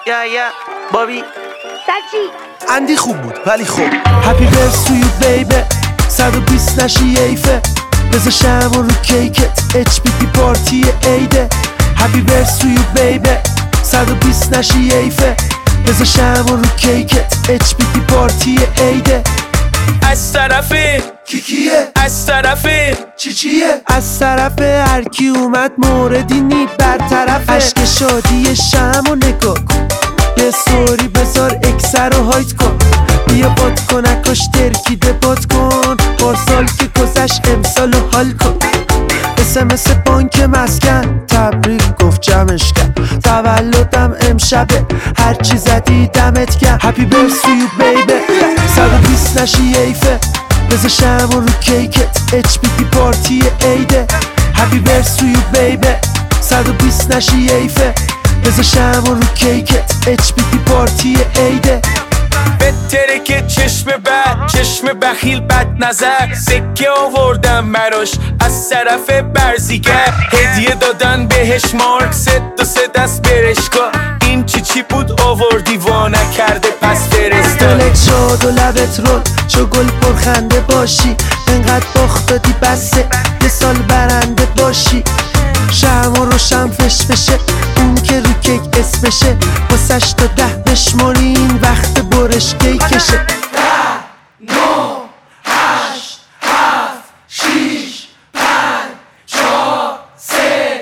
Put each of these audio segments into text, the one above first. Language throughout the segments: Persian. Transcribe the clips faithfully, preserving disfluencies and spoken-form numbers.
یا یا بابی سچی اندی خوب بود ولی خوب هپی برس تو یو بیبه صد و بیست نشی ایفه بذار شمع رو کیکت اچ پی پی پارتی ایده هپی برس تو یو بیبه صد و بیست نشی ایفه بذار شمع رو کیکت اچ پی پی پارتی ایده از طرف کیکیه از طرف چی چیه از طرف هر کی اومد موردی نی برطرفه عشق شادی شمع و نگاه کن یه سوری بذار اکسر رو هایت کن بیا باد کنکاش ترکیده باد کن پارسال که گذشت امسال رو حال کن اسمس بانک مسکن تبریک گفت جمعش کرد تولدم امشبه هرچی زدی دمت گرم هپی برس تو یو بیبه صد و بیست نشی ایفه بذار شمع رو کیکت اچ پی پی پارتی ایده هپی برس تو یو بیبه صد و بیست نشی ایفه بذار شمع رو کیکت اچ پی پی پارتی ایده بهتره که چشم بد چشم بخیل بد نظر سکه آوردم براش از طرف برزیگر هدیه دادن بهش مارک ست و سه دست برشکا این چی چی بود آوردی وا نکرده پس فرستا دلت شاد و لبت رول چو گل پرخنده باشی انقدر باخت دادی بسه یه سال برنده باشی شمع و روشن فش بشه اون که رو کیک اسمشه واسش تا ده بشماری این وقت برش کیکشه ده نو هشت هفت شیش پنج چهار سه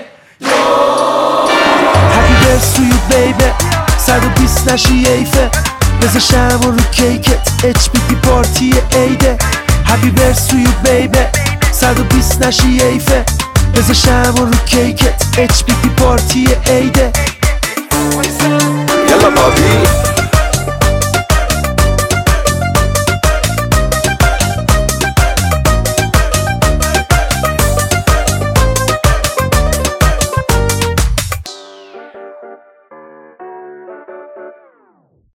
دو هپی برس تو یو بیبه صد و بیست نشی ایفه بذار شمع رو کیکت اچ پی پی پارتی ایده هپی برس تو یو بیبه صد و بیست نشی ایفه بذار شمع رو کیکت اچ پی پی پارتی ایده یلا بابی